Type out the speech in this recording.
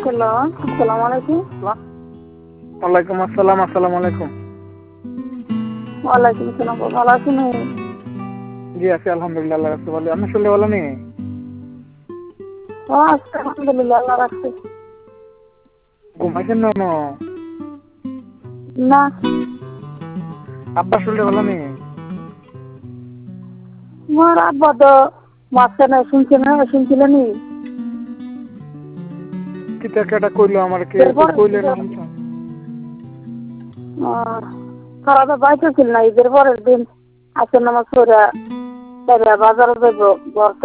Hello, আসসালামু আলাইকুম। ওয়ালাইকুম আসসালাম। আসসালামু আলাইকুম। ওয়ালাইকুম আসসালাম। ভালো আছেন? জি আছি আলহামদুলিল্লাহ, আল্লাহ রাখছে ভালো। আপনি শুনলে ভালো নেই? ও আজকে আলহামদুলিল্লাহ আল্লাহ রাখছে। ঘুমাইছেন না? না, আব্বা শুনলে ভালো নেই? আমার আব্বা তো মাঝখানে শুনছিলেন কিতা কেটা কইলো আমার কে এরপরে কইলেন না? তারা তো বাইতে ছিল না, ঈদের পরের দিন আসেন নামাজ পড়ে বাজারে যাবো ঘর